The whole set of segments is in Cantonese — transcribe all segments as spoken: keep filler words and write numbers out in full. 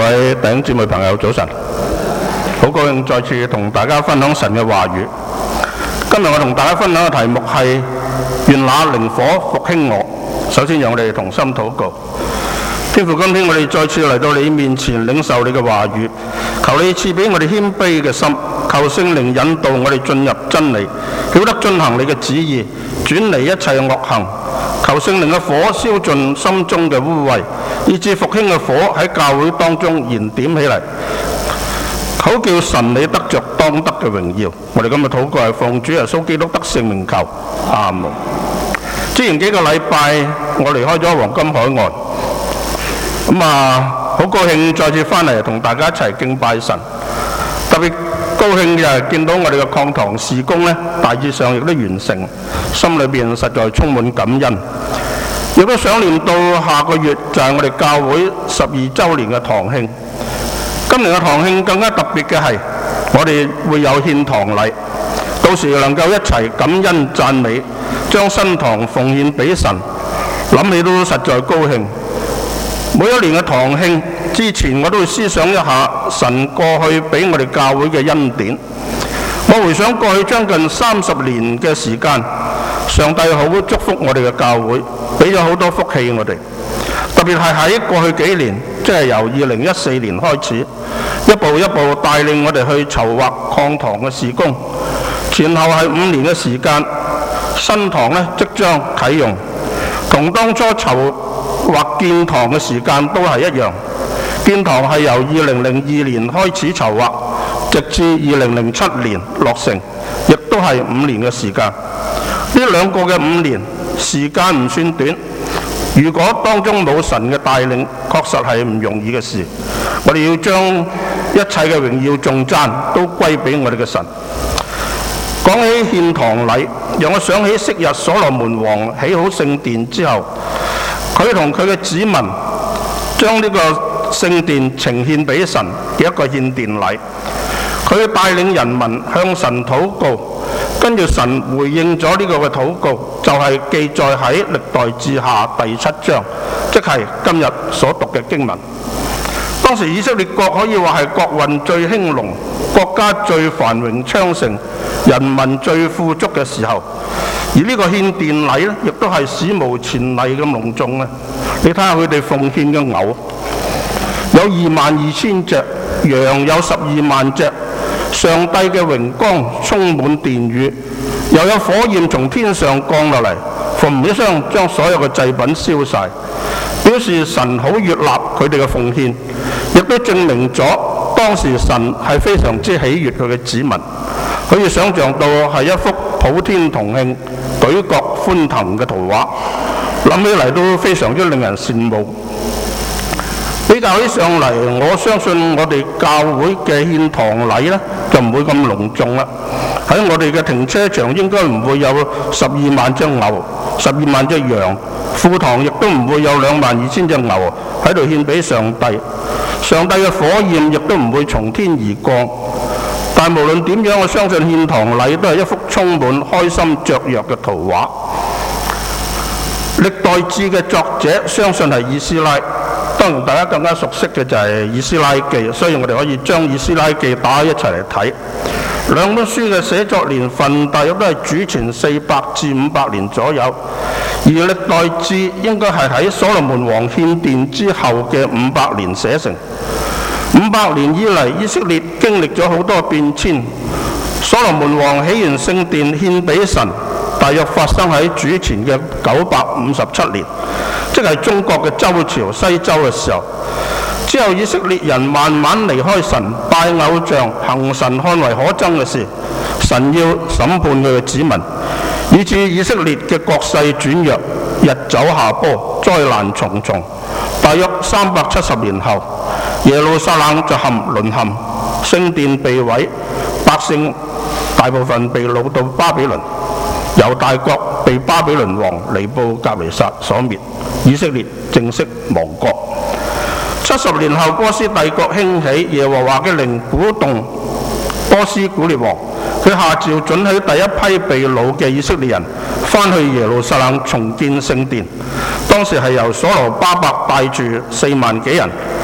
位弟兄姊妹朋友早晨，好高興再次同大家分享神嘅話語。今日我同大家分享嘅題目係願那靈火復興我。首先讓我哋同心禱告。天父，今天我哋再次嚟到你面前領受你嘅話語，求你賜俾我哋謙卑嘅心，求聖靈引導我哋進入真理，曉得遵行你嘅旨意，轉離一切惡行。求聖靈嘅火燒盡心中嘅污穢，以致復興嘅火喺教會當中燃點起嚟，好叫神你得着當得嘅榮耀。我哋今日禱告係奉主耶穌基督得聖名求，阿門。之前幾個禮拜我離開咗黃金海岸，咁啊好高興再次翻嚟同大家一齊敬拜神。特別高興嘅係見到我哋嘅擴堂事工呢，大致上亦都完成，心裏邊實在充滿感恩。亦都想念到下個月就係我哋教會十二週年嘅堂慶。今年嘅堂慶更加特別嘅係，我哋會有獻堂禮，到時能夠一齊感恩讚美，將新堂奉獻俾神，諗起都實在高興。每一年嘅堂慶之前，我都會思想一下神過去俾我哋教會嘅恩典。我回想過去將近三十年嘅時間，上帝好祝福我哋嘅教會，俾咗好多福氣我哋。特別係喺過去幾年，即係由二零一四年開始，一步一步帶領我哋去籌劃擴堂嘅事工。前後係五年嘅時間，新堂呢即將啟用，同當初籌劃建堂嘅時間都係一樣。建堂係由二零零二年開始籌劃，直至二零零七年落成，亦都係五年嘅時間。呢兩個嘅五年時間唔算短，如果當中冇神嘅帶領，確實係唔容易嘅事。我哋要將一切嘅榮耀頌讚都歸俾我哋嘅神。講起獻堂禮，讓我想起昔日所羅門王起好聖殿之後，佢同佢嘅子民將呢個聖殿呈獻俾神嘅一個獻殿禮。佢帶領人民向神禱告，跟住神回應咗呢個嘅禱告，就係、是、記載喺歷代志下第七章，即係今日所讀嘅經文。當時以色列國可以話係國運最興隆，國家最繁榮昌盛，人民最富足嘅時候，而呢個獻殿禮呢，亦都係史無前例咁隆重啊！你睇下佢哋奉獻嘅牛有二萬二千隻，羊有十二萬隻。上帝嘅榮光充滿殿宇，又有火焰從天上降落嚟，嘣一聲將所有嘅祭品燒晒，表示神好悅納佢哋嘅奉獻，亦都證明咗當時神係非常之喜悅佢嘅子民。可以想像到係一幅普天同慶、舉國歡騰嘅圖畫，諗起嚟都非常之令人羨慕。比較起上嚟，我相信我哋教會嘅獻堂禮呢，就唔會咁隆重啦。喺我哋嘅停車場應該唔會有十二萬隻牛、十二萬隻羊，庫堂亦都唔會有兩萬二千隻牛喺度獻俾上帝。上帝嘅火焰亦都唔會從天而降。但無論點樣，我相信獻堂禮都係一幅充滿開心雀躍嘅圖畫。歷代志嘅作者相信係以斯拉。當然大家更加熟悉嘅就係以斯拉記，所以我哋可以將以斯拉記打一齊嚟睇。兩本書嘅寫作年份大約都係主前四百至五百年左右，而歷代志應該係喺所羅門王獻殿之後嘅五百年寫成。五百年以嚟，以色列經歷咗好多變遷。所羅門王起完聖殿獻俾神，大約發生喺主前嘅九百五十七年。即係中國嘅周朝西周嘅時候，之後以色列人慢慢離開神，拜偶像，行神看為可憎嘅事，神要審判佢嘅子民，以致以色列嘅國勢轉弱，日走下坡，災難重重。大約三百七十年後，耶路撒冷就陷淪陷，聖殿被毀，百姓大部分被擄到巴比倫，猶大國被巴比倫王尼布甲尼撒所滅。以色列正式亡國。七十年後，波斯帝國興起，耶和華嘅靈鼓動波斯古列王，佢下詔准許第一批被擄嘅以色列人翻去耶路撒冷重建聖殿。當時係由所羅巴伯帶住四萬幾人，浩浩蕩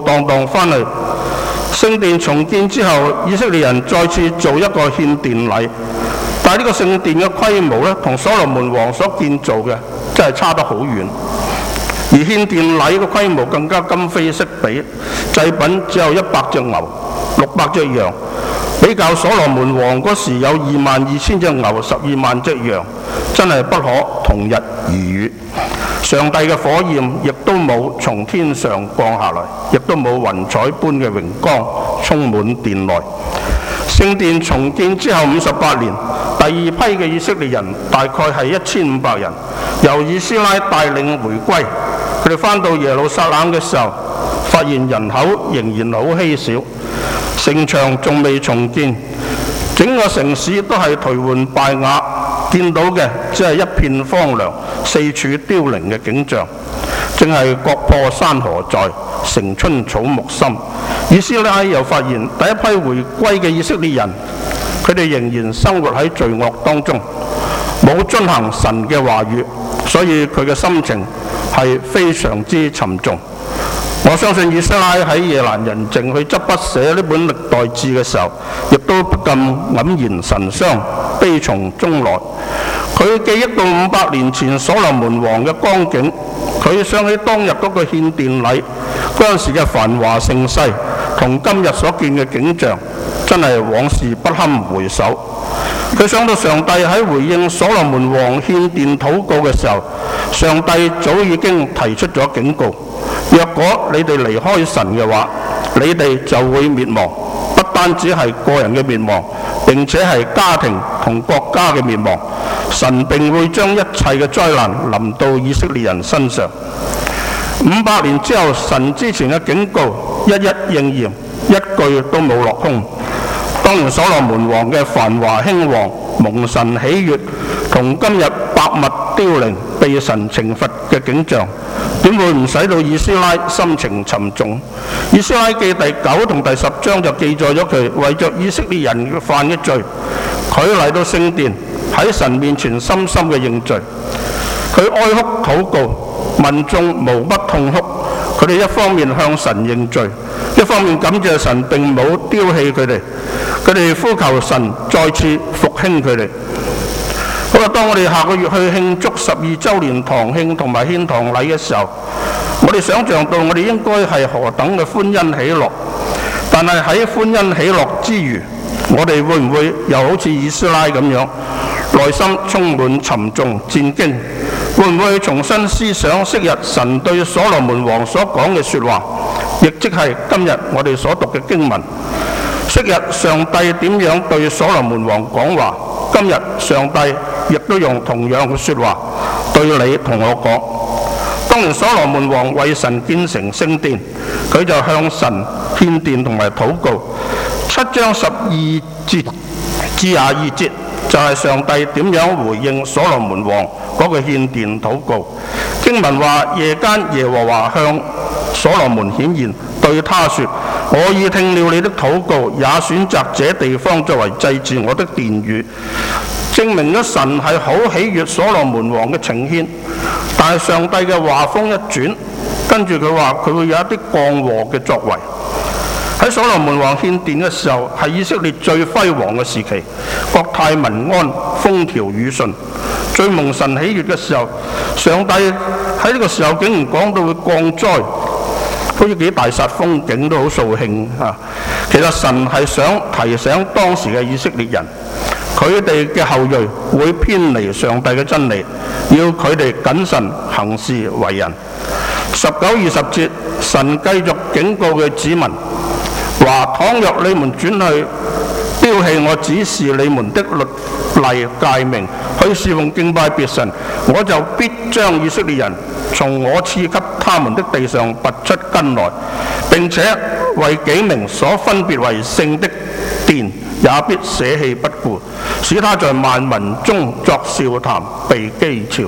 蕩蕩翻去。聖殿重建之後，以色列人再次做一個獻殿禮，但係呢個聖殿嘅規模咧，同所羅門王所建造嘅真係差得好遠。而獻殿禮嘅規模更加今非昔比，祭品只有一百隻牛、六百隻羊，比較所羅門王嗰時有二萬二千隻牛、十二萬隻羊，真係不可同日而語。上帝嘅火焰亦都冇從天上降下來，亦都冇雲彩般嘅榮光充滿殿內。聖殿重建之後五十八年，第二批嘅以色列人大概係一千五百人，由以斯拉帶領回歸。佢哋返到耶路撒冷嘅時候，發現人口仍然好稀少，城牆仲未重建，整個城市都係頹垣敗瓦，見到嘅只係一片荒涼、四處凋零嘅景象，正係國破山河在，城春草木深。以斯拉又發現第一批回歸嘅以色列人，佢哋仍然生活喺罪惡當中，冇遵行神嘅話語，所以佢嘅心情係非常之沉重。我相信以斯拉喺夜闌人靜去執筆寫呢本歷代志嘅時候，亦都不禁黯然神傷，悲從中來。佢記憶到五百年前所羅門王嘅光景，佢想起當日嗰個獻殿禮嗰陣時嘅繁華盛世，同今日所見嘅景象，真係往事不堪回首。佢想到上帝喺回應所羅門王獻殿禱告嘅時候，上帝早已經提出咗警告，若果你哋離開神嘅話，你哋就會滅亡，不單止係個人嘅滅亡，並且係家庭同國家嘅滅亡。神並會將一切嘅災難臨到以色列人身上。五百年之後，神之前嘅警告一一應驗，一句都冇落空。當年所羅門王嘅繁華興旺、蒙神喜悅，同今日百物凋零、被神懲罰嘅景象，點會唔使到以斯拉心情沉重？以斯拉記第九同第十章就記載咗佢為着以色列人犯嘅罪，佢嚟到聖殿喺神面前深深嘅認罪，佢哀哭禱告，民眾無不痛哭。佢哋一方面向神認罪，一方面感謝神並冇丟棄佢哋，佢哋呼求神再次復興佢哋。好啦，當我哋下個月去慶祝十二週年堂慶同埋獻堂禮嘅時候，我哋想象到我哋應該係何等嘅歡欣喜樂，但係喺歡欣喜樂之餘，我哋會唔會又好似以斯拉咁樣，內心充滿沉重戰驚？會唔會重新思想昔日神對所羅門王所講嘅說話，亦即係今日我哋所讀嘅經文？昔日上帝點樣對所羅門王講話，今日上帝亦都用同樣嘅說話對你同我講。當年所羅門王為神建成聖殿，佢就向神獻殿同埋禱告。七章十二節至廿二節就係上帝點樣回應所羅門王嗰個獻殿禱告。經文話，夜間耶和華向所羅門顯現，對他說：我已聽了你的禱告，也選擇這地方作為祭祀我的殿宇。證明咗神係好喜悅所羅門王嘅呈獻，但係上帝嘅話風一轉，跟住佢話佢會有一啲降禍嘅作為。喺所羅門王獻殿嘅時候，係以色列最輝煌嘅時期，國泰民安，風調雨順，最蒙神喜悅嘅時候，上帝喺呢個時候竟然講到會降災，好似幾大煞風景都好掃興啊！其實神係想提醒當時嘅以色列人，佢哋嘅後裔會偏離上帝嘅真理，要佢哋謹慎行事為人。十九二十節，神繼續警告嘅子民話：倘若你們轉去丟棄我指示你們的律例誡命，去侍奉敬拜別神，我就必將以色列人從我賜給他們的地上拔出根來，並且為己名所分別為聖的殿也必捨棄不顧，使他在萬民中作笑談，被譏誚。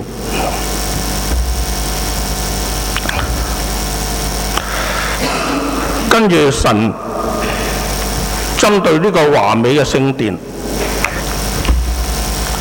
跟住神針對呢個華美嘅聖殿，佢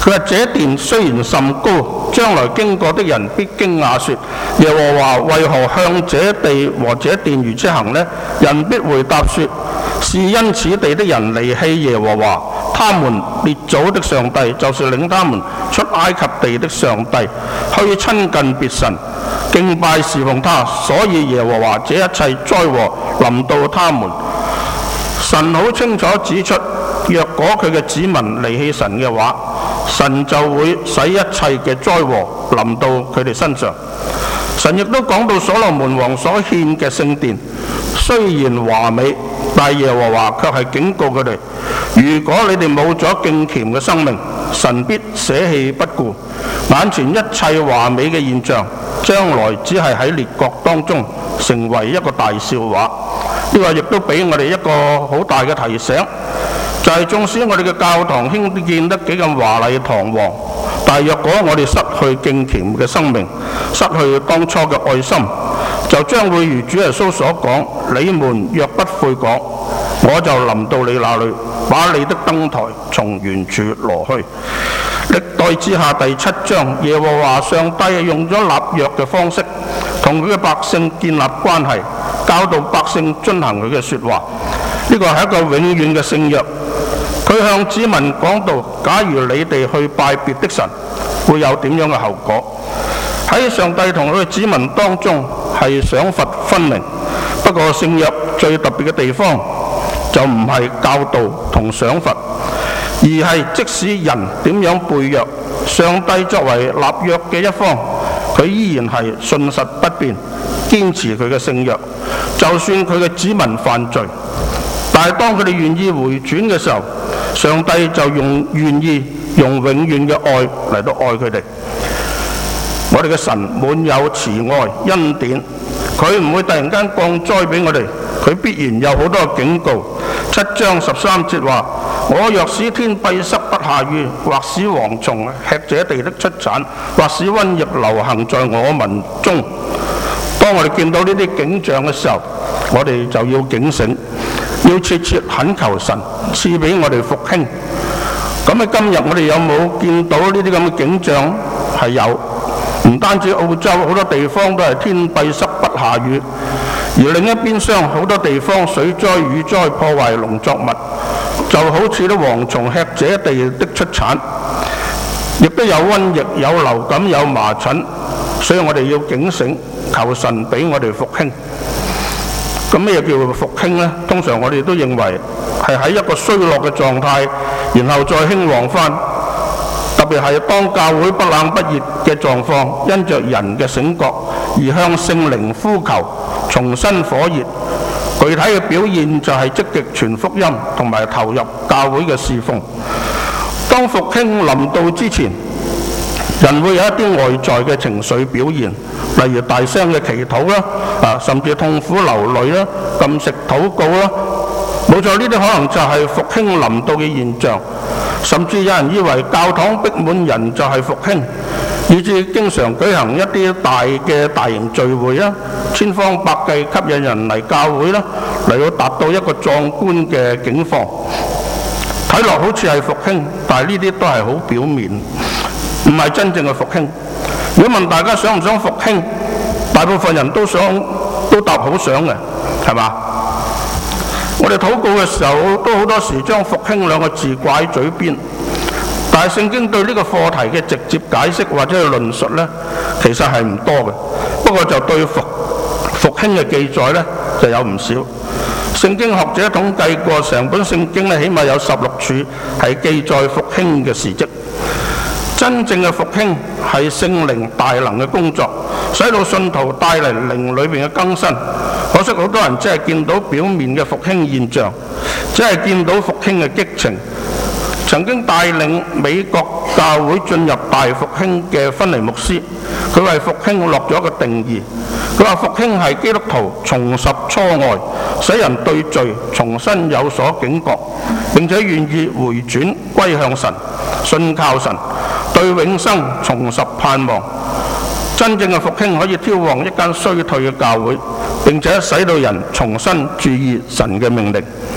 佢話：這殿雖然甚高，將來經過的人必驚訝說：耶和華為何向這地和這殿如此行呢？人必回答說：是因此地的人離棄耶和華，他們列祖的上帝，就是領他們出埃及地的上帝，去親近別神，敬拜侍奉他，所以耶和華這一切災禍臨到他們。神好清楚指出，若果佢嘅子民離棄神嘅話，神就會使一切嘅災禍臨到佢哋身上。神亦都講到所羅門王所獻嘅聖殿，雖然華美，但耶和華卻係警告佢哋：如果你哋冇咗敬虔嘅生命，神必捨棄不顧。眼前一切華美嘅現象，將來只係喺列國當中成為一個大笑話。呢個亦都俾我哋一個好大嘅提醒，就係縱使我哋嘅教堂興建得幾咁華麗堂皇，但若果我哋失去敬虔嘅生命，失去當初嘅愛心，就將會如主耶穌所講：你們若不悔改，我就臨到你那裏，把你的燈台從原處挪去。歷代志下第七章，耶和華上帝用咗立約嘅方式，同佢嘅百姓建立關係，教導百姓遵行佢嘅說話。呢個係一個永遠嘅聖約。佢向子民講道：假如你哋去拜別的神，會有點樣嘅後果？喺上帝同佢嘅子民當中係賞罰分明。不過聖約最特別嘅地方就唔係教導同賞罰，而係即使人點樣背約，上帝作為立約嘅一方，佢依然係信實不變，堅持佢嘅聖約。就算佢嘅子民犯罪，但係當佢哋願意回轉嘅時候，上帝就用願意用永遠嘅愛嚟到愛佢哋。我哋嘅神滿有慈愛恩典，佢唔會突然間降災俾我哋，佢必然有好多警告。七章十三節話：我若使天閉塞不下雨，或使蝗蟲吃這地的出產，或使瘟疫流行在我民中。當我哋見到呢啲景象嘅時候，我哋就要警醒，要切切懇求神賜俾我哋復興。咁喺今日我哋有冇見到呢啲咁嘅景象？係有，唔單止澳洲好多地方都係天閉塞不下雨，而另一邊廂好多地方水災雨災破壞農作物，就好似啲蝗蟲吃這地的出產，亦都有瘟疫、有流感、有麻疹，所以我哋要警醒，求神俾我哋復興。咁咩叫復興呢？通常我哋都認為係喺一個衰落嘅狀態，然後再興旺翻。特別係當教會不冷不熱嘅狀況，因着人嘅醒覺而向聖靈呼求，重新火熱。具體嘅表現就係積極傳福音同埋投入教會嘅侍奉。當復興臨到之前，人會有一啲外在嘅情緒表現，例如大聲嘅祈禱啦，啊，甚至痛苦流淚啦、禁食禱告啦。冇錯，呢啲可能就係復興臨到嘅現象。甚至有人以為教堂逼滿人就係復興，以致經常舉行一啲大嘅大型聚會啦，千方百計吸引人嚟教會啦，嚟到達到一個壯觀嘅景況。睇落好似係復興，但係呢啲都係好表面，唔係真正嘅復興。如果問大家想唔想復興，大部分人都想，都答好想嘅，係嘛？我哋禱告嘅時候，都好多時將復興兩個字掛喺嘴邊，但係聖經對呢個課題嘅直接解釋或者係論述呢，其實係唔多嘅。不過就對復復興嘅記載呢，就有唔少。聖經學者統計過，成本聖經呢，起碼有十六處係記載復興嘅事蹟。真正嘅復興係聖靈大能嘅工作，使到信徒帶嚟靈裏邊嘅更新。可惜好多人只係見到表面嘅復興現象，只係見到復興嘅激情。曾經帶領美國教會進入大復興嘅芬尼牧師，佢為復興落咗一個定義。佢話復興係基督徒重拾初愛，使人對罪重新有所警覺，並且願意回轉歸向神，信靠神，對永生重拾盼望。真正嘅復興可以挑旺一間衰退嘅教會，並且使到人重新注意神嘅命令。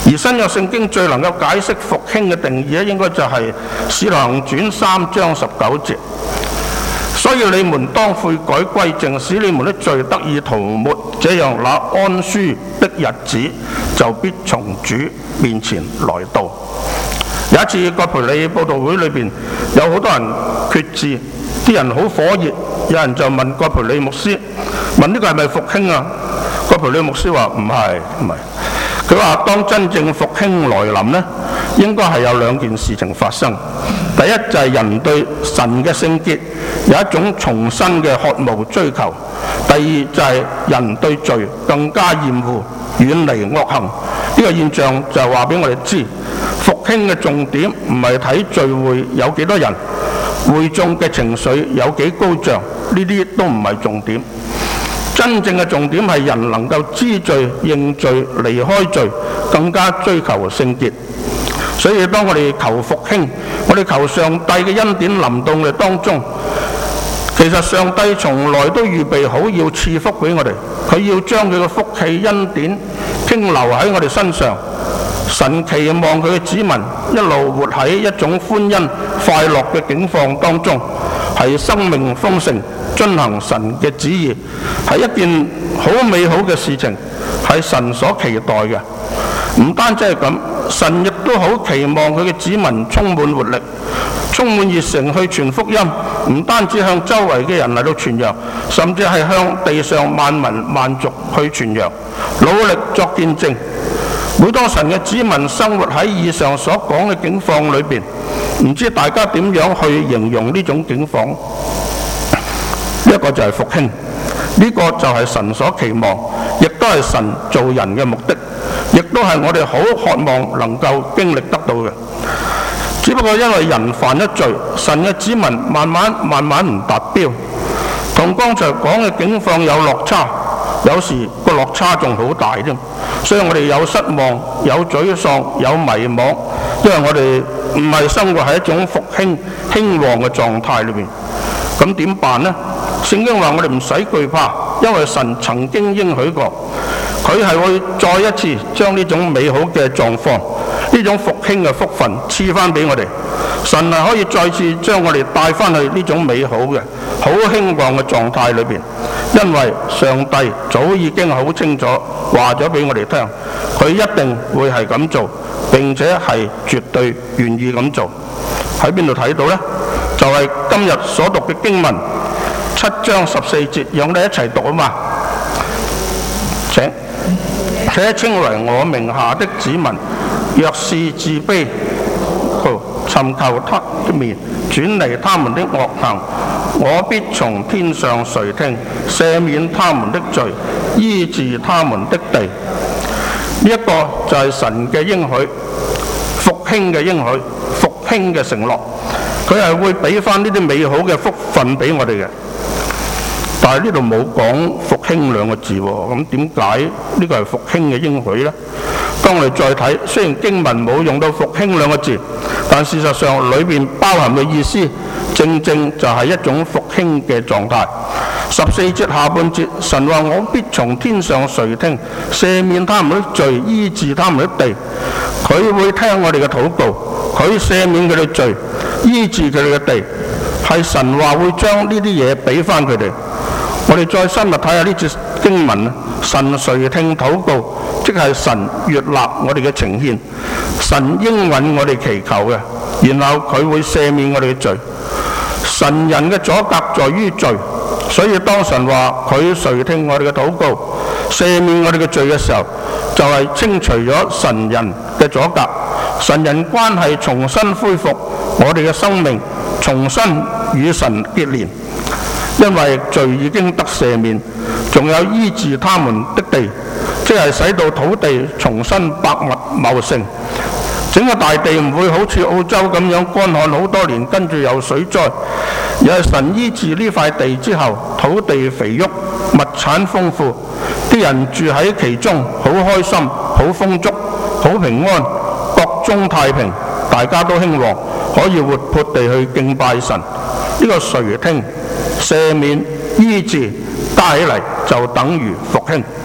而新約聖經最能夠解釋復興嘅定義咧，應該就係《使徒行傳》三章十九節。所以你們當悔改歸正，使你們的罪得以塗抹，這樣那安舒的日子就必從主面前來到。有一次葛培理佈道會裏邊有好多人決志，啲人好火熱，有人就問葛培理牧師，問呢個係咪復興啊？葛培理牧師話唔係唔係，佢話當真正復興來臨呢，應該係有兩件事情發生。第一就係人對神嘅聖潔有一種重新嘅渴慕追求；第二就係人對罪更加厭惡，遠離惡行。呢、這個現象就話俾我哋知，復興嘅重點唔係睇聚會有幾多人，會眾嘅情緒有幾高漲，呢啲都唔係重點。真正嘅重點係人能夠知罪、認罪、離開罪，更加追求聖潔。所以當我哋求復興，我哋求上帝嘅恩典臨到我哋當中，其實上帝從來都預備好要賜福俾我哋，佢要將佢嘅福氣恩典傾流喺我哋身上。神期望佢嘅子民一路活喺一種歡欣快樂嘅境況當中，係生命豐盛，遵行神嘅旨意，係一件好美好嘅事情，係神所期待嘅。唔單止係咁，神亦都好期望佢嘅子民充滿活力，充滿熱誠去傳福音，唔單止向周圍嘅人嚟到傳揚，甚至係向地上萬民萬族去傳揚，努力作見證。每當神嘅子民生活喺以上所講嘅境況裏邊，唔知大家點樣去形容呢種境況？一個就係復興，呢個就係神所期望，亦都係神做人嘅目的，亦都係我哋好渴望能夠經歷得到嘅。只不過因為人犯咗罪，神嘅子民慢慢慢慢唔達標，同剛才講嘅境況有落差，有時個落差仲好大添。所以我哋有失望、有沮喪、有迷惘，因為我哋唔係生活喺一種復興興旺嘅狀態裏面。咁點辦呢？聖經話我哋唔使懼怕，因為神曾經應許過，佢係會再一次將呢種美好嘅狀況、呢種復興嘅福分賜翻俾我哋。神係可以再次將我哋帶翻去呢種美好嘅、好興旺嘅狀態裏邊，因為上帝早已經好清楚話咗俾我哋聽，佢一定會係咁做，並且係絕對願意咁做。喺邊度睇到呢？就係、是、今日所讀嘅經文七章十四節，讓我哋一齊讀啊嘛！請，且稱為我名下的子民，若是自卑，尋求他的面，轉離他們的惡行，我必從天上垂聽，赦免他們的罪，醫治他們的地。呢、這、一個就係神嘅應許，復興嘅應許，復興嘅承諾。佢係會俾翻呢啲美好嘅福分俾我哋嘅。但係呢度冇講復興兩個字喎，咁點解呢個係復興嘅應許呢？當我哋再睇，雖然經文冇用到復興兩個字，但事實上裏邊包含嘅意思，正正就係一種復興嘅狀態。十四節下半節，神話我必從天上垂聽，赦免他們的罪，醫治他們的地。佢會聽我哋嘅禱告，佢赦免佢哋罪，醫治佢哋嘅地，係神話會將呢啲嘢俾翻佢哋。我哋再深入睇下呢節經文，神垂聽禱告，即係神悅納我哋嘅呈獻，神應允我哋祈求嘅，然後佢會赦免我哋嘅罪。神人嘅阻隔在於罪，所以當神話佢垂聽我哋嘅禱告，赦免我哋嘅罪嘅時候，就係、是、清除咗神人嘅阻隔，神人關係重新恢復，我哋嘅生命重新與神結連。因為罪已經得赦免，仲有醫治他們的地，即係使到土地重新百物茂盛。整個大地唔會好似澳洲咁樣乾旱好多年，跟住有水災，而係神醫治呢塊地之後，土地肥沃，物產豐富，啲人住喺其中，好開心，好豐足，好平安，國中太平，大家都興旺，可以活潑地去敬拜神。呢、這個垂聽、赦免、醫治加起嚟就等於復興。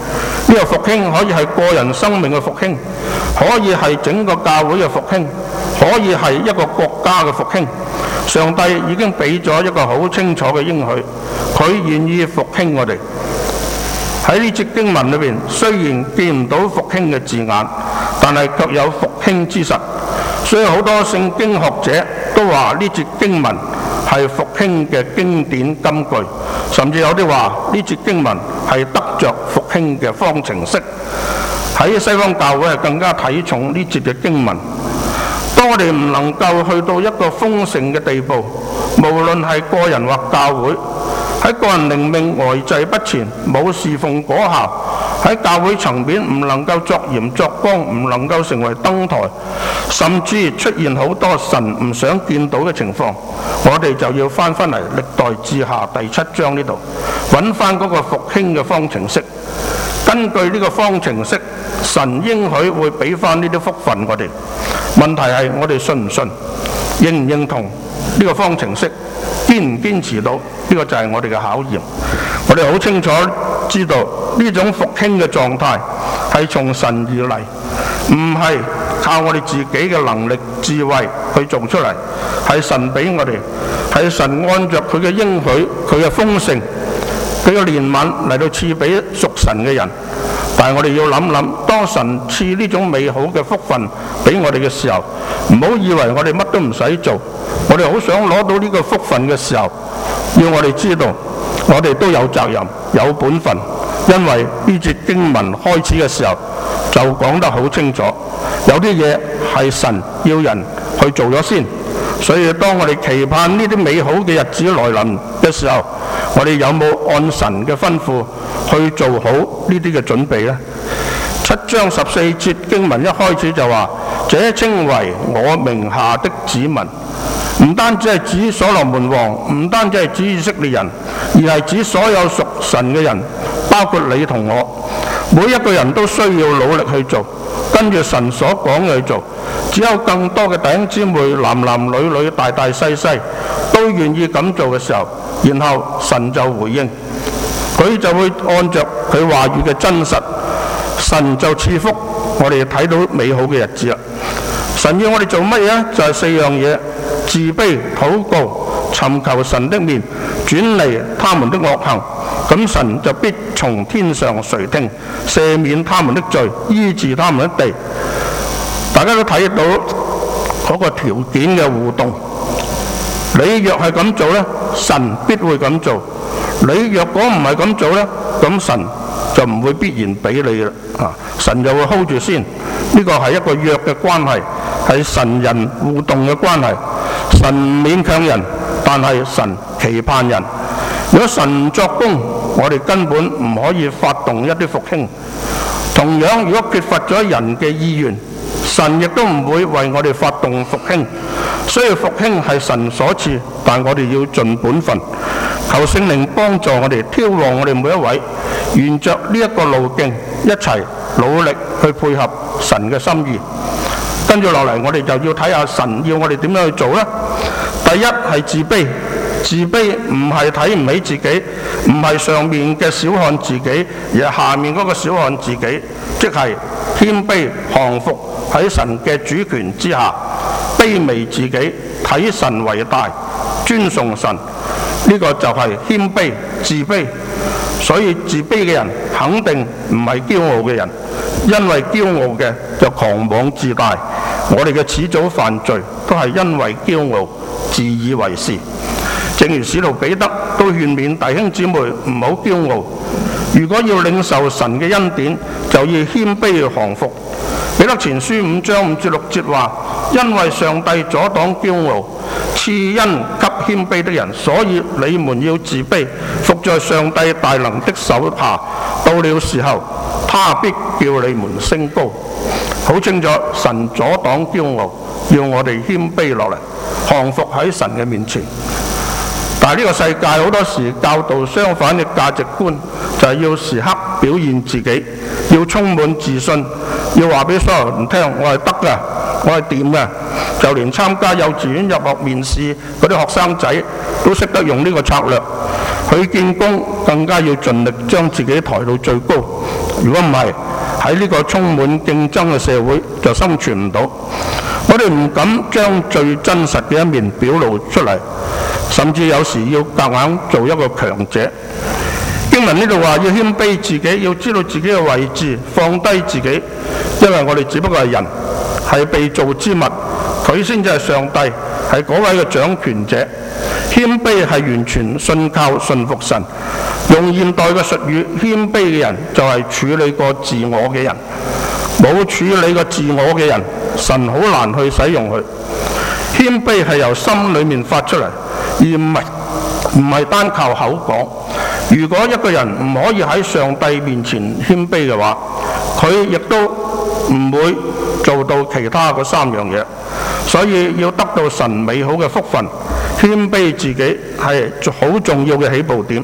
呢個復興可以係個人生命嘅復興，可以係整個教會嘅復興，可以係一個國家嘅復興。上帝已經俾咗一個好清楚嘅應許，佢願意復興我哋。喺呢節經文裏邊，雖然見唔到復興嘅字眼，但係卻有復興之實。所以好多聖經學者都話呢節經文係復興嘅經典金句，甚至有啲話呢節經文係得着復興嘅方程式。喺西方教會係更加睇重呢節嘅經文。當我哋唔能夠去到一個豐盛嘅地步，無論係個人或教會，喺個人靈命呆滯不前，冇侍奉果效，喺教會層面唔能夠作鹽作光，唔能夠成為燈台，甚至出現好多神唔想見到嘅情況，我哋就要翻返嚟歷代志下第七章呢度，揾翻嗰個復興嘅方程式。根據呢個方程式，神應許會俾翻呢啲福分我哋。問題係我哋信唔信，認唔認同呢個方程式，堅唔堅持到，呢個就係我哋嘅考驗。我哋好清楚知道呢種復興嘅狀態係從神而嚟，唔係靠我哋自己嘅能力智慧去做出嚟，係神俾我哋，係神按着佢嘅應許，佢嘅豐盛，佢嘅憐憫嚟到賜俾屬神嘅人。但係我哋要諗諗，當神賜呢種美好嘅福分俾我哋嘅時候，唔好以為我哋乜都唔使做。我哋好想攞到呢個福分嘅時候，要我哋知道我哋都有責任有本分，因為呢節經文開始嘅時候就講得好清楚，有啲嘢係神要人去做咗先。所以當我哋期盼呢啲美好嘅日子來臨嘅時候，我哋有冇按神嘅吩咐去做好呢啲嘅準備呢？七章十四節經文一開始就話：這稱為我名下的子民，唔單止係指所羅門王，唔單止係指以色列人，而係指所有屬神嘅人，包括你同我，每一個人都需要努力去做，跟住神所講嘅去做。只有更多嘅弟兄姊妹，男男女女，大大細細都願意咁做嘅時候，然後神就回應，佢就會按着佢話語嘅真實，神就賜福我哋睇到美好嘅日子啦。神要我哋做乜嘢？就係、是、四樣嘢：自卑、禱告、尋求神的面，轉離他們的惡行，咁神就必從天上垂聽，赦免他們的罪，醫治他們的地。大家都睇到嗰個條件嘅互動。你若係咁做呢，神必會咁做；你若果唔係咁做呢，咁神就唔會必然俾你啦。啊，神就會 hold 住先。呢個係一個約嘅關係，係神人互動嘅關係。神勉強人，但係神期盼人。如果神唔作工，我哋根本唔可以發動一啲復興。同樣，如果缺乏咗人嘅意願，神亦都唔會為我哋發動復興。所以復興係神所賜，但我哋要盡本分，求聖靈幫助我哋，挑旺我哋每一位，沿着呢一個路徑一齊努力去配合神嘅心意。跟住落嚟，我哋就要睇下神要我哋點樣去做呢？第一係自卑，自卑唔係睇唔起自己，唔係上面嘅小看自己，而係下面嗰個小看自己，即係謙卑降服喺神嘅主權之下，卑微自己，睇神為大，尊崇神。呢個就係謙卑自卑。所以自卑嘅人肯定唔係驕傲嘅人，因為驕傲嘅就狂妄自大。我哋嘅始祖犯罪都係因為驕傲，自以為是。正如使徒彼得都勸勉弟兄姊妹唔好驕傲，如果要領受神嘅恩典，就要謙卑降服。彼得前書五章五至六節話：因為上帝阻擋驕傲，賜恩給謙卑的人，所以你們要自卑，伏在上帝大能的手下。到了時候，他必叫你們升高。好清楚，神阻擋驕傲，要我哋謙卑落嚟，降服喺神嘅面前。但係呢個世界好多時教導相反嘅價值觀， 就係要時刻表現自己，要充滿自信，要話俾所有人聽，我係得㗎，我係掂㗎。就連參加幼稚園入學面試嗰啲學生仔都識得用呢個策略。許建功更加要盡力將自己抬到最高。如果唔係，喺呢個充滿競爭嘅社會就生存唔到。我哋唔敢將最真實嘅一面表露出嚟，甚至有時要夾硬做一個強者。經文呢度話要謙卑自己，要知道自己嘅位置，放低自己，因為我哋只不過係人，係被造之物，佢先至係上帝，係嗰位嘅掌權者。謙卑係完全信靠信服神。用現代嘅術語，謙卑嘅人就係處理過自我嘅人。冇處理過自我嘅人，神好難去使用佢。謙卑係由心裏面發出嚟，而唔係唔係單靠口講。如果一個人唔可以喺上帝面前謙卑嘅話，佢亦都唔會做到其他嗰三樣嘢。所以要得到神美好嘅福分，謙卑自己係好重要嘅起步點。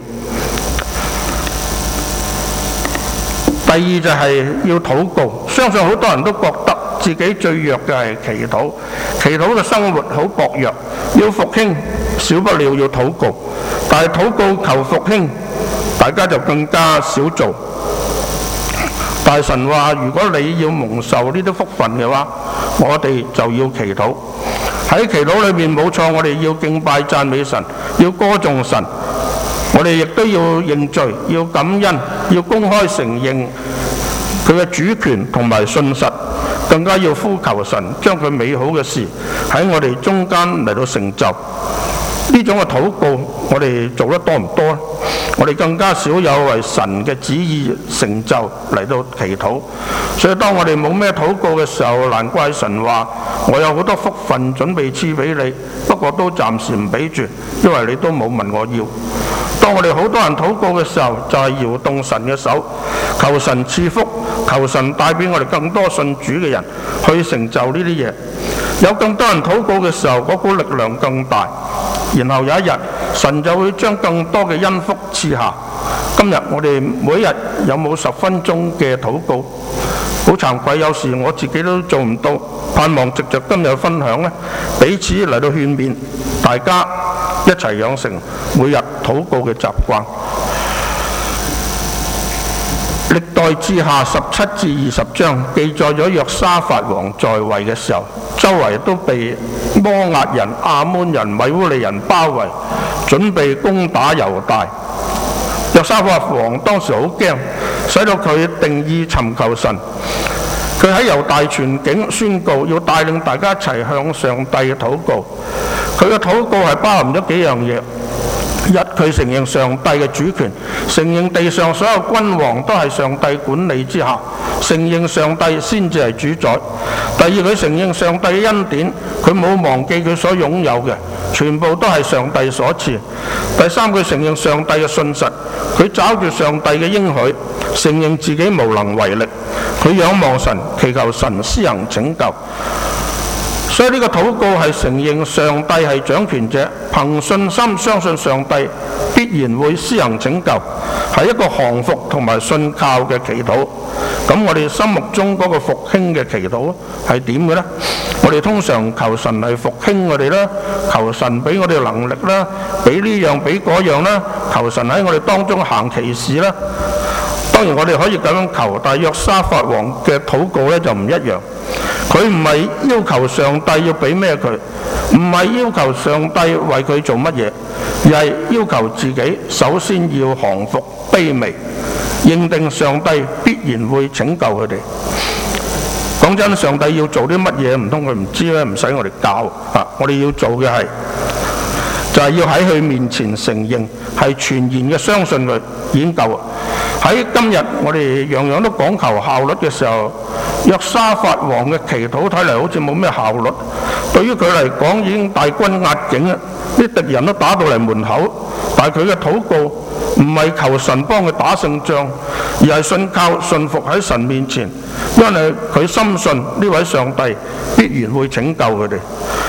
第二就係要禱告。相信好多人都覺得自己最弱嘅係祈禱，祈禱嘅生活好薄弱，要復興少不了要禱告。但係禱告求復興，大家就更加少做。大神話：如果你要蒙受呢啲福分嘅話，我哋就要祈禱。喺祈禱裏面冇錯，我哋要敬拜讚美神，要歌頌神。我哋亦都要認罪，要感恩，要公開承認佢嘅主權同埋信實，更加要呼求神將佢美好嘅事喺我哋中間嚟到成就。呢種嘅禱告，我哋做得多唔多呢？我哋更加少有為神嘅旨意成就嚟到祈禱。所以當我哋冇咩禱告嘅時候，難怪神話我有好多福分準備賜俾你，不過都暫時唔俾住，因為你都冇問我要。當我哋好多人禱告嘅時候，就係搖動神嘅手，求神賜福，求神帶俾我哋更多信主嘅人去成就呢啲嘢。有更多人禱告嘅時候，嗰股力量更大。然後有一日，神就會將更多嘅恩福賜下。今日我哋每日有冇十分鐘嘅禱告？好慚愧，有時我自己都做唔到。盼望藉着今日嘅分享呢，彼此嚟到勸勉大家，一齊養成每日禱告嘅習慣。歷代志下十七至二十章記載咗約沙法王在位嘅時候，周圍都被摩押人、亞捫人、米烏利人包圍，準備攻打猶大。約沙法王當時好驚，使到佢定意尋求神。佢喺猶大全境宣告，要帶領大家一齊向上帝嘅禱告。佢嘅禱告係包含咗幾樣嘢。一，佢承認上帝嘅主權，承認地上所有君王都係上帝管理之下，承認上帝先至係主宰。第二，佢承認上帝嘅恩典，佢冇忘記佢所擁有嘅，全部都係上帝所賜。第三，佢承認上帝嘅信實，佢抓住上帝嘅應許，承認自己無能為力，佢仰望神，祈求神施行拯救。所以呢個禱告係承認上帝係掌權者，憑信心相信上帝必然會施行拯救，係一個降服同埋信靠嘅祈禱。咁我哋心目中嗰個復興嘅祈禱係點嘅呢？我哋通常求神嚟復興我哋啦，求神俾我哋能力啦，俾呢樣俾嗰樣啦，求神喺我哋當中行奇事啦。當然我哋可以咁樣求，但係約沙法王嘅禱告咧就唔一樣。佢唔係要求上帝要俾咩佢，唔係要求上帝為佢做乜嘢，而係要求自己首先要降服卑微，認定上帝必然會拯救佢哋。講真，上帝要做啲乜嘢，唔通佢唔知咧？唔使我哋教啊！我哋要做嘅係就係要喺佢面前承認，係全然嘅相信佢已經夠。喺今日我哋樣樣都講求效率嘅時候，約沙法王嘅祈禱睇嚟好似冇咩效率。對於佢嚟講已經大軍壓境啦，啲敵人都打到嚟門口，但係佢嘅禱告唔係求神幫佢打勝仗，而係信靠信服喺神面前，因為佢深信呢位上帝必然會拯救佢哋。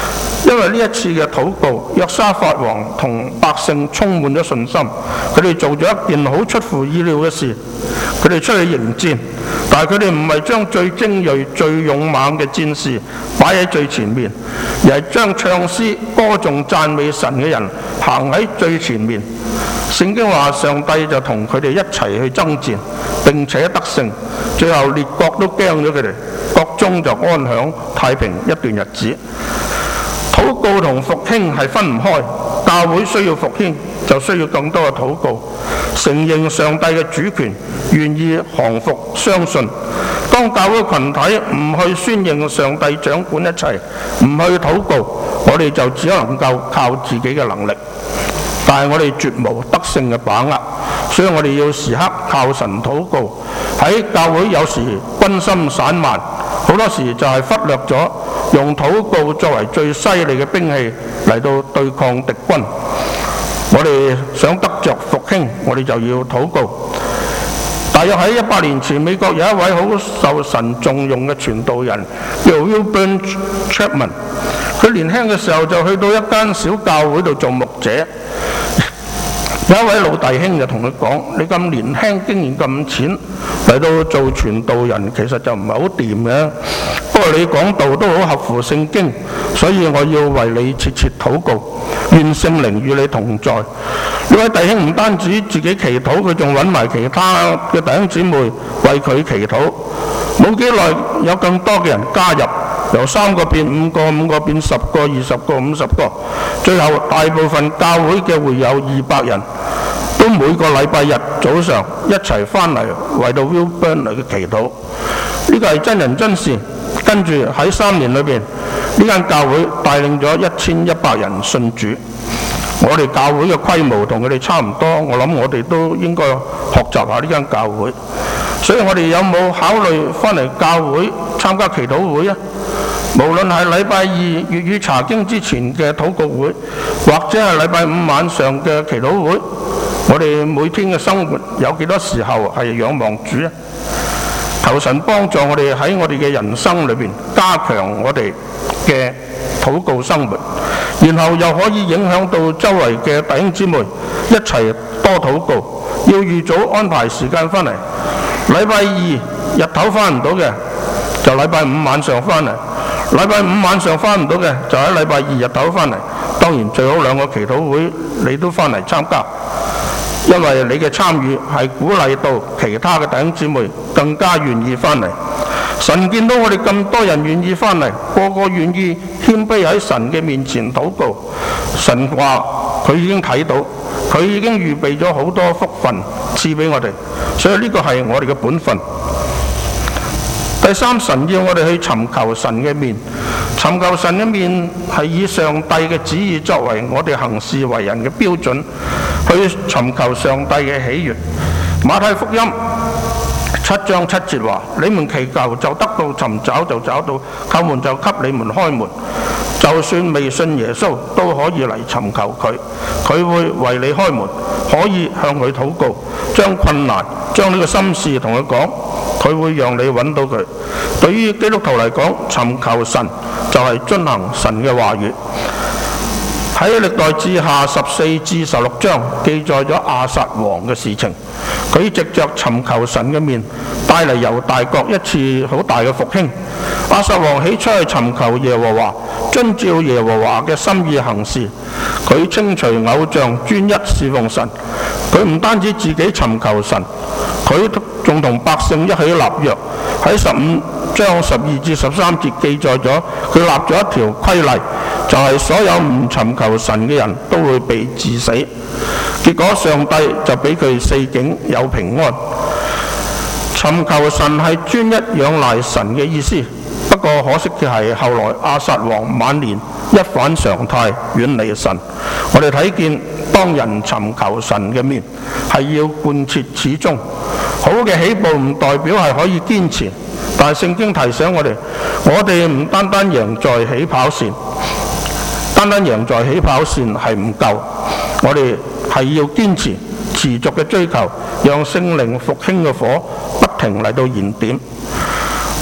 因為呢一次嘅禱告，約沙法王同百姓充滿咗信心，佢哋做咗一件好出乎意料嘅事，佢哋出去迎戰，但係佢哋唔係將最精鋭、最勇猛嘅戰士擺喺最前面，而係將唱詩、歌頌、讚美神嘅人行喺最前面。聖經話上帝就同佢哋一齊去爭戰，並且得勝，最後列國都驚咗佢哋，國中就安享太平一段日子。禱告同復興係分唔開，教會需要復興，就需要更多嘅禱告，承認上帝嘅主權，願意降服相信。當教會群體唔去宣認上帝掌管一切，唔去禱告，我哋就只能夠靠自己嘅能力，但係我哋絕無得勝嘅把握，所以我哋要時刻靠神禱告。喺教會有時軍心散漫，好多時就係忽略咗用禱告作為最犀利嘅兵器嚟到對抗敵軍。我哋想得着復興，我哋就要禱告。大約喺一百年前，美國有一位好受神重用嘅傳道人，叫 Wilbur Chapman。佢年輕嘅時候就去到一間小教會度做牧者。有一位老弟兄就同佢講：你咁年輕，經驗咁淺，嚟到做傳道人，其實就唔係好掂嘅。不過你講道都好合乎聖經，所以我要為你切切禱告，願聖靈與你同在。呢位弟兄唔單止自己祈禱，佢仲揾埋其他嘅弟兄姊妹為佢祈禱。冇幾耐，有更多嘅人加入，由三個變五個，五個變十個、二十個、五十個，最後大部分教會嘅會友二百人，都每個禮拜日早上一齊翻嚟為到 Wilburn 嚟嘅祈禱。呢個係真人真事。跟住喺三年裏邊，呢間教會帶領咗一千一百人信主。我哋教會嘅規模同佢哋差唔多，我諗我哋都應該學習下呢間教會。所以我哋有冇考慮翻嚟教會參加祈禱會啊？無論係禮拜二粵語查經之前嘅禱告會，或者係禮拜五晚上嘅祈禱會，我哋每天嘅生活有幾多時候係仰望主啊？求神幫助我哋喺我哋嘅人生裏邊加強我哋嘅禱告生活，然後又可以影響到周圍嘅弟兄姊妹一齊多禱告。要預早安排時間翻嚟。禮拜二日頭翻唔到嘅，就禮拜五晚上翻嚟；禮拜五晚上翻唔到嘅，就喺禮拜二日頭翻嚟。當然最好兩個祈禱會你都翻嚟參加，因為你嘅參與係鼓勵到其他嘅弟兄姊妹更加願意翻嚟。神見到我哋咁多人願意翻嚟，個個願意謙卑喺神嘅面前禱告，神話佢已經睇到，佢已經預備咗好多福分賜俾我哋，所以呢個係我哋嘅本分。第三，神要我哋去尋求神嘅面，尋求神嘅面係以上帝嘅旨意作為我哋行事為人嘅標準，去尋求上帝嘅喜悅。馬太福音七章七節話：你們祈求就得到，尋找就找到，叩門就給你們開門。就算未信耶穌都可以嚟尋求佢，佢會為你開門，可以向佢禱告，將困難將呢個心事同佢講，佢會讓你揾到佢。對於基督徒嚟講，尋求神就係遵行神嘅話語。喺歷代志下十四至十六章記載咗亞撒王嘅事情，佢藉着尋求神嘅面，帶嚟猶大國一次好大嘅復興。亞撒王起初係尋求耶和華，遵照耶和華嘅心意行事，佢清除偶像，專一侍奉神。佢唔單止自己尋求神，佢仲同百姓一起立約。喺十五章十二至十三節記載咗，佢立咗一條規例，就係、是、所有唔尋求神嘅人都會被治死。結果上帝就俾佢四境有平安。尋求神係專一仰賴神嘅意思，不過可惜嘅係後來亞撒王晚年一反常態，遠離神。我哋睇見當人尋求神嘅面，係要貫徹始終。好嘅起步唔代表係可以堅持，但係聖經提醒我哋，我哋唔單單贏在起跑線，單單贏在起跑線係唔夠，我哋係要堅持持續嘅追求，讓聖靈復興嘅火不停嚟到燃點。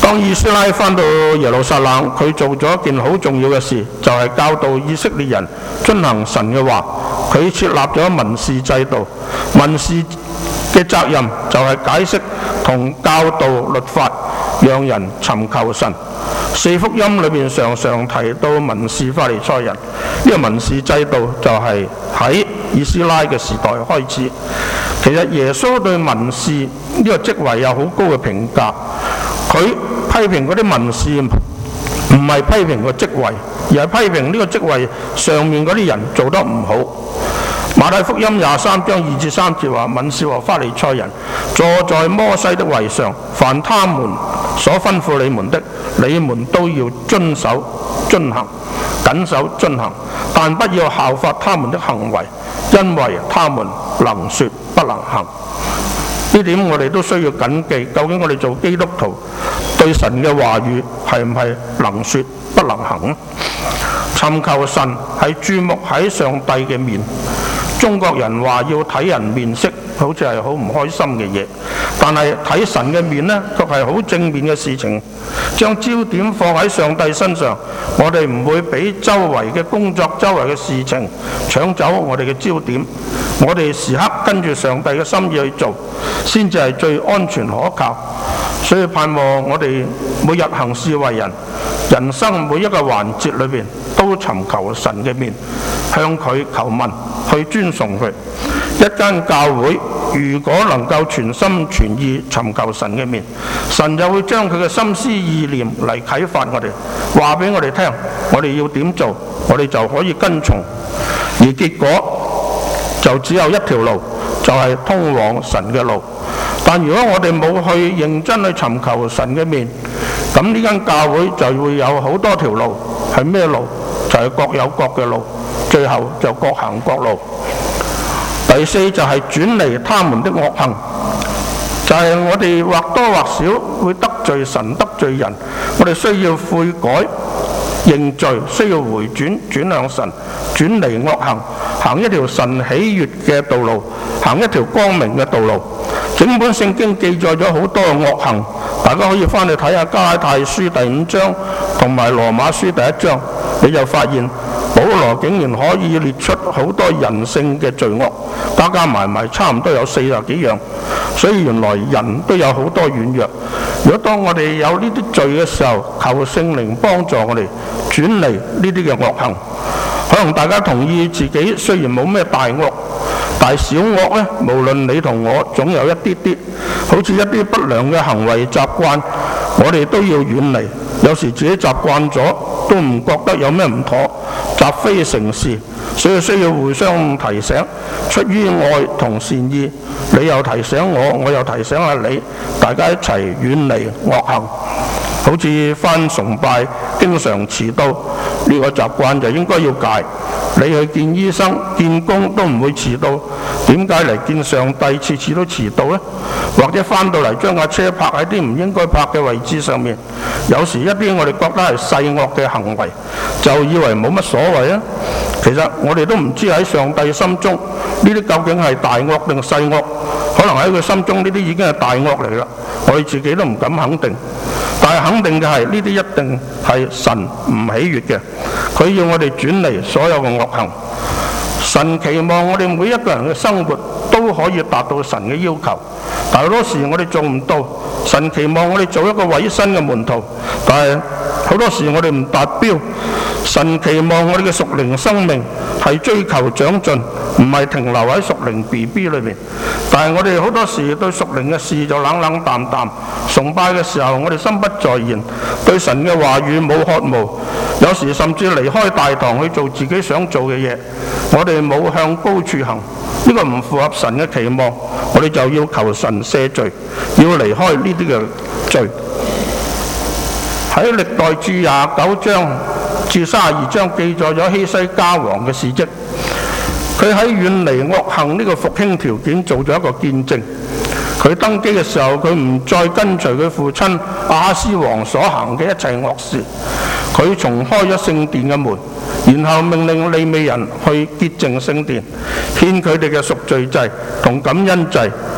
當以斯拉返到耶路撒冷，佢做咗一件好重要嘅事，就係、是、教導以色列人遵行神嘅話。佢設立咗文士制度，文士嘅責任就係解釋同教導律法，讓人尋求神。四福音裏面常常提到文士法利賽人，呢、這個文士制度就係喺以斯拉嘅時代開始。其實耶穌對文士呢個職位有好高嘅評價，佢批評嗰啲文士唔係批評個職位，而係批評呢個職位上面嗰啲人做得唔好。馬太福音廿三章二至三節話：文士和法利賽人坐在摩西的位上，凡他們所吩咐你們的，你們都要遵守遵行，謹守遵行，但不要效法他們的行為，因為他們能說不能行。呢點我哋都需要謹記，究竟我哋做基督徒對神嘅話語係唔係能說不能行？尋求神係注目喺上帝嘅面。中國人話要睇人面色，好似係好唔開心嘅嘢，但係睇神嘅面呢，卻係好正面嘅事情。將焦點放喺上帝身上，我哋唔會俾周圍嘅工作、周圍嘅事情搶走我哋嘅焦點。我哋時刻跟住上帝嘅心意去做，先至係最安全可靠。所以盼望我哋每日行事為人，人生每一個環節裏邊都尋求神嘅面，向佢求問，去尊崇佢。一間教會如果能夠全心全意尋求神嘅面，神就會將佢嘅心思意念嚟啟發我哋，話俾我哋聽，我哋要點做，我哋就可以跟從。而結果就只有一條路，就係通往神嘅路。但如果我哋冇去認真去尋求神嘅面，咁呢間教會就會有好多條路。係咩路？就係各有各嘅路，最後就各行各路。第四就係轉離他們的惡行，就係我哋或多或少會得罪神、得罪人，我哋需要悔改認罪，需要回轉轉向神，轉離惡行，行一條神喜悅嘅道路，行一條光明嘅道路。整本聖經記載咗好多惡行，大家可以翻去睇下加拉太書第五章同埋羅馬書第一章，你就發現保羅竟然可以列出好多人性嘅罪惡，加加埋埋差唔多有四十幾樣。所以原來人都有好多軟弱。如果當我哋有呢啲罪嘅時候，求聖靈幫助我哋轉離呢啲嘅惡行。可能大家同意自己雖然冇咩大惡，但係小惡呢，無論你同我總有一啲啲，好似一啲不良嘅行為習慣，我哋都要遠離。有時自己習慣咗都唔覺得有咩唔妥，習非成是，所以需要互相提醒，出於愛同善意，你又提醒我，我又提醒下你，大家一齊遠離惡行。好似返崇拜經常遲到呢個習慣就應該要戒。你去見醫生見工都唔會遲到，點解嚟見上帝次次都遲到呢？或者返到嚟將架車泊喺啲唔應該泊嘅位置上面，有時一啲我哋覺得係細惡嘅行為，就以為冇乜所謂啊。其實我哋都唔知喺上帝心中呢啲究竟係大惡定細惡，可能喺佢心中呢啲已經係大惡嚟啦，我哋自己都唔敢肯定。但係肯定嘅係呢啲一定係神唔喜悅嘅，佢要我哋轉離所有嘅惡行。神期望我哋每一個人嘅生活都可以達到神嘅要求，但係好多時我哋做唔到。神期望我哋做一個委身嘅門徒，但係好多時我哋唔達標。神期望我哋嘅屬靈生命係追求長進，唔係停留喺屬靈 B B 裏面。但係我哋好多時對屬靈嘅事就冷冷淡淡，崇拜嘅時候我哋心不在焉，對神嘅話語冇渴慕，有時甚至離開大堂去做自己想做嘅嘢。我哋冇向高處行，呢個唔符合神嘅期望，我哋就要求神赦罪，要離開呢啲嘅罪。喺歷代志廿九章至三十二章記載咗希西家王嘅事蹟，佢喺遠離惡行呢個復興條件做咗一個見證。佢登基嘅時候，佢唔再跟隨佢父親亞哈斯王所行嘅一切惡事，佢重開咗聖殿嘅門，然後命令利未人去潔淨聖殿，獻佢哋嘅贖罪祭同感恩祭。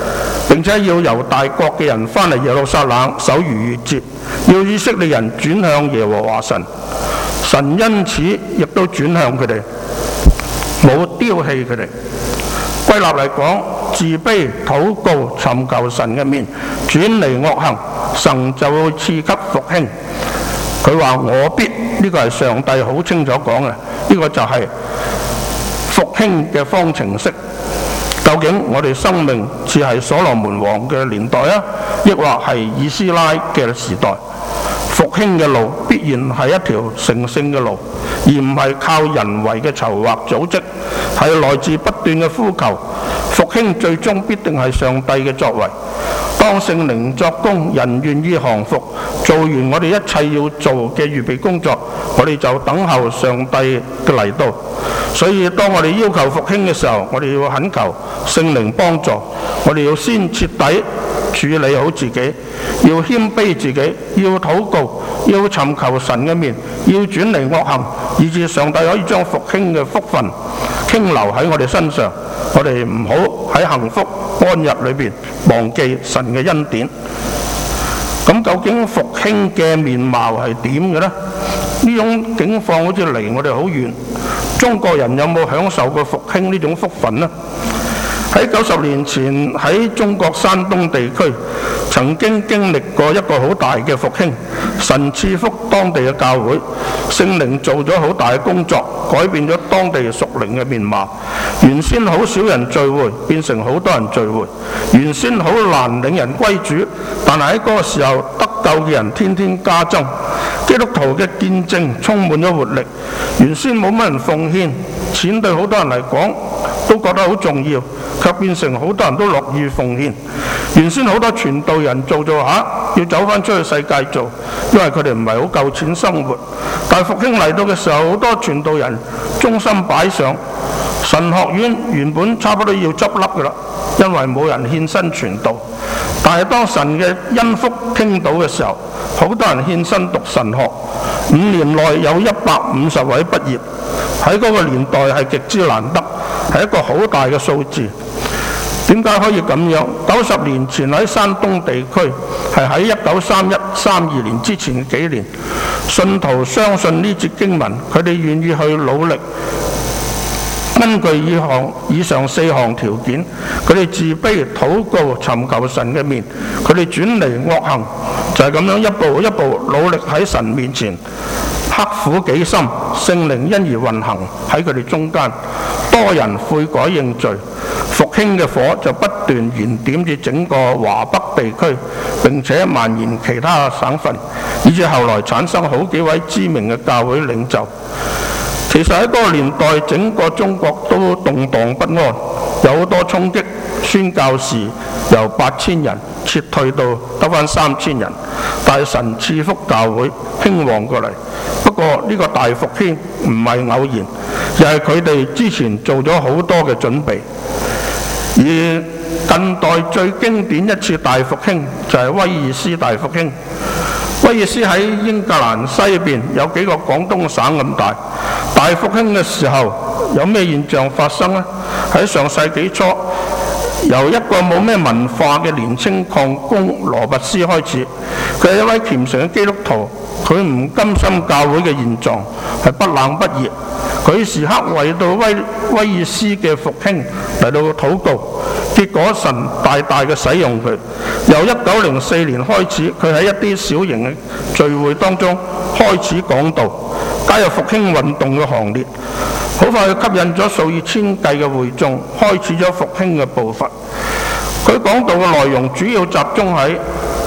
並且要由大國嘅人翻嚟耶路撒冷守逾越節，要以色列人轉向耶和華神。神因此亦都轉向佢哋，冇丟棄佢哋。歸納嚟講，自卑禱告尋求神嘅面，轉離惡行，神就會賜給復興。佢話我必，呢個係上帝好清楚講嘅，呢個就係復興嘅方程式。究竟我哋生命似係所羅門王嘅年代啊，抑或係以斯拉嘅時代？復興嘅路必然係一條成聖嘅路，而唔係靠人為嘅籌劃組織，係來自不斷嘅呼求。復興最終必定係上帝嘅作為。當聖靈作工，人願意降服，做完我哋一切要做嘅預備工作，我哋就等候上帝嘅嚟到。所以當我哋要求復興嘅時候，我哋要懇求聖靈幫助，我哋要先徹底處理好自己，要謙卑自己，要禱告，要尋求神嘅面，要轉離惡行，以致上帝可以將復興嘅福分傾流喺我哋身上。我哋唔好喺幸福安逸裏邊忘記神嘅恩典。咁究竟復興嘅面貌係點嘅呢？呢種境況好似離我哋好遠。中國人有冇享受過復興呢種福分呢？喺九十年前喺中國山東地區曾經經歷過一個好大嘅復興，神賜福當地嘅教會，聖靈做咗好大嘅工作，改變咗當地屬靈嘅面貌。原先好少人聚會，變成好多人聚會；原先好難領人歸主，但係喺嗰個時候得救嘅人天天加增，基督徒嘅見證充滿咗活力。原先冇乜人奉獻，錢對好多人嚟講都覺得好重要，卻變成好多人都樂意奉獻。原先好多傳道人做做下要走返出去世界做，因為佢哋唔係好夠錢生活。但係復興嚟到嘅時候，好多傳道人忠心擺上。神學院原本差不多要執笠㗎啦，因為冇人獻身傳道。但係當神嘅恩福傾倒嘅時候，好多人獻身讀神學，五年內有一百五十位畢業，喺嗰個年代係極之難得，係一個好大嘅數字。點解可以咁樣？九十年前喺山東地區，係喺一九三一、三二年之前嘅幾年，信徒相信呢節經文，佢哋願意去努力。根據以項以上四項條件，佢哋自卑禱告尋求神嘅面，佢哋轉離惡行，就係、是、咁樣一步一步努力喺神面前刻苦己心，聖靈因而運行喺佢哋中間，多人悔改認罪，復興嘅火就不斷燃點至整個華北地區，並且蔓延其他省份，以至後來產生好幾位知名嘅教會領袖。其實喺嗰個年代，整個中國都動盪不安，有好多衝擊。宣教士由八千人撤退到得返三千人，但係神賜福教會興旺過嚟。不過呢個大復興唔係偶然，又係佢哋之前做咗好多嘅準備。而近代最經典一次大復興就係威爾斯大復興。威爾斯喺英格蘭西邊，有幾個廣東省咁大。大復興嘅時候有咩現象發生呢？喺上世紀初，由一個冇咩文化嘅年青礦工羅拔斯開始，佢係一位虔誠嘅基督徒，佢唔甘心教會嘅現狀，係不冷不熱，佢時刻為到威威爾斯嘅復興嚟到禱告，結果神大大嘅使用佢。由一九零四年開始，佢喺一啲小型嘅聚會當中開始講道，加入復興運動嘅行列，好快吸引咗數以千計嘅會眾，開始咗復興嘅步伐。佢講道嘅內容主要集中喺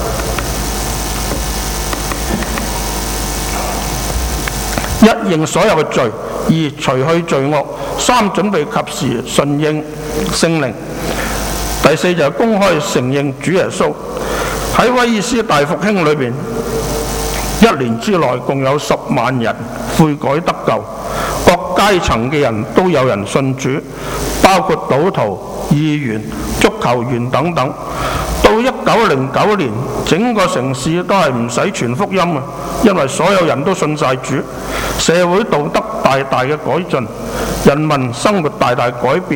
一認所有嘅罪，二除去罪惡，三準備及時順應聖靈，第四就係公開承認主耶穌。喺威爾斯大復興裏邊，一年之內共有十萬人悔改得救，各階層嘅人都有人信主，包括賭徒、議員、足球員等等。到一九零九年，整個城市都係唔使傳福音啊，因為所有人都信晒主，社會道德大大嘅改進，人民生活大大改變，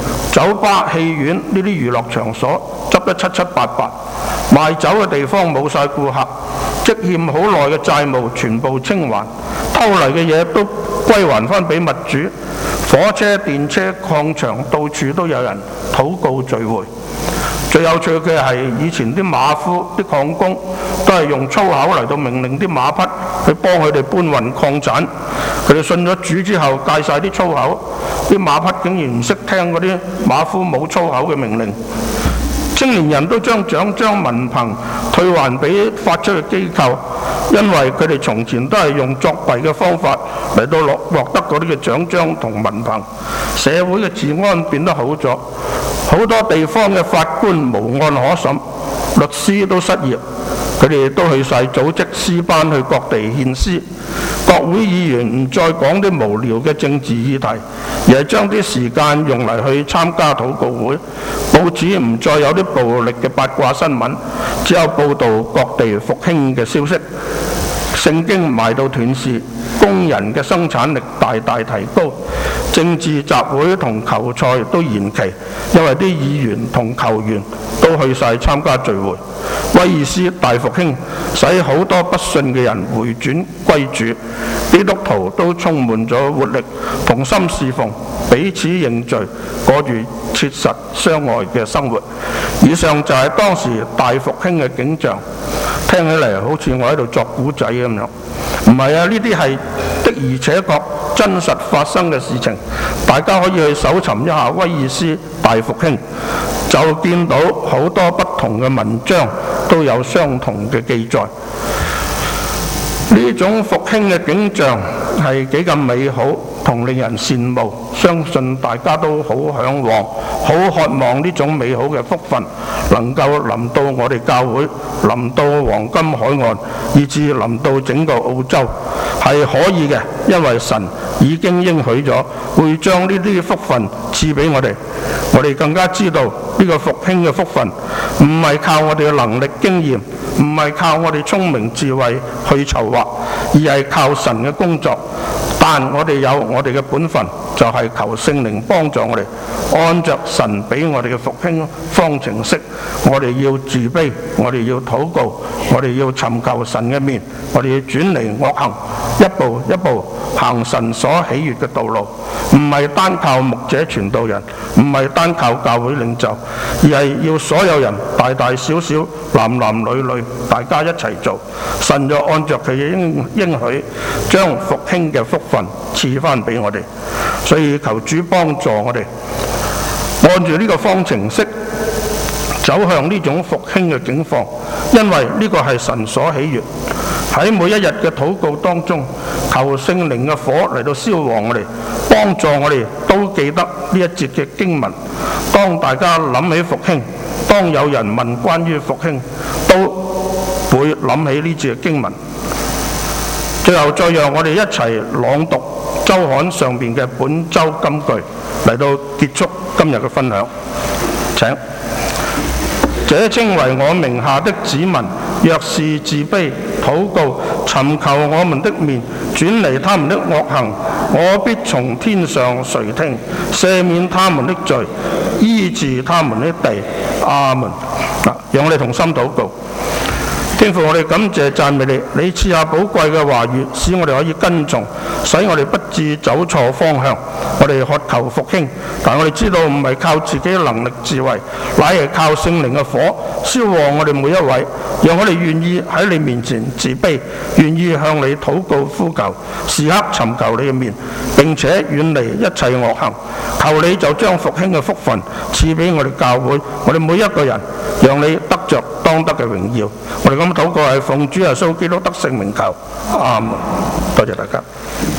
酒吧、戲院呢啲娛樂場所執得七七八八，賣酒嘅地方冇晒顧客，積欠好耐嘅債務全部清還，偷嚟嘅嘢都歸還翻俾物主。火車、電車、礦場到處都有人禱告聚會。最有趣嘅係以前啲馬夫、啲礦工都係用粗口嚟到命令啲馬匹去幫佢哋搬運礦產。佢哋信咗主之後戒晒啲粗口，啲馬匹竟然唔識聽嗰啲馬夫冇粗口嘅命令。青年人都將獎章文憑退還俾發出嘅機構，因為佢哋從前都係用作弊嘅方法嚟到落獲得嗰啲嘅獎章同文憑。社會嘅治安變得好咗，好多地方嘅法官無案可審，律師都失業，佢哋都去晒組織詩班去各地獻詩。國會議員唔再講啲無聊嘅政治議題，而係將啲時間用嚟去參加禱告會。報紙唔再有啲暴力嘅八卦新聞，只有報導各地復興嘅消息。聖經賣到斷市，工人嘅生產力大大提高。政治集會同球賽都延期，因為啲議員同球員都去晒參加聚會。威爾斯大復興使好多不信嘅人回轉歸主，基督徒都充滿咗活力，同心侍奉，彼此認罪，過住切實相愛嘅生活。以上就係當時大復興嘅景象，聽起嚟好似我喺度作古仔咁樣。唔係啊，呢啲係的而且確真實發生嘅事情，大家可以去搜尋一下威爾斯大復興，就見到好多不同嘅文章都有相同嘅記載。呢種復興嘅景象係幾咁美好同令人羨慕，相信大家都好嚮往、好渴望呢種美好嘅福分能夠臨到我哋教會，臨到黃金海岸，以至臨到整個澳洲，係可以嘅，因為神已經應許咗會將呢啲福分賜俾我哋。我哋更加知道呢個復興嘅福分唔係靠我哋嘅能力經驗，唔係靠我哋聰明智慧去籌劃，而係靠神嘅工作。但我哋有我哋嘅本分，就係求聖靈幫助我哋，按着神俾我哋嘅復興方程式，我哋要自卑，我哋要禱告，我哋要尋求神嘅面，我哋要轉離惡行，一步一步行神所喜悅嘅道路。唔係單靠牧者傳道人，唔係單靠教會領袖，而係要所有人大大小小、男男女女，大家一齊做。神就按着佢嘅應應許，將復興嘅福分賜翻俾我哋。所以求主幫助我哋，按住呢個方程式走向呢種復興嘅境況，因為呢個係神所喜悅。喺每一日嘅禱告當中，求聖靈嘅火嚟到燒旺我哋，幫助我哋都記得呢一節嘅經文。當大家諗起復興，當有人問關於復興，都會諗起呢節嘅經文。最後再讓我哋一齊朗讀周刊上面嘅本周金句，嚟到結束今日嘅分享。請。這稱為我名下的子民，若是自卑、禱告、尋求我們的面，轉離他們的惡行，我必從天上垂聽，赦免他們的罪，醫治他們的地。阿們。嗱，讓我哋同心禱告。天父，我哋感謝讚美你，你賜下寶貴嘅話語，使我哋可以跟從，使我哋不致走錯方向。我哋渴求復興，但我哋知道唔係靠自己嘅能力智慧，乃係靠聖靈嘅火燒旺我哋每一位，讓我哋願意喺你面前自卑，願意向你禱告呼求，時刻尋求你嘅面，並且遠離一切惡行。求你就將復興嘅福分賜俾我哋教會，我哋每一個人，讓你得着當得嘅榮耀。我哋咁禱告係奉主耶穌基督得勝名求，阿們。多謝大家。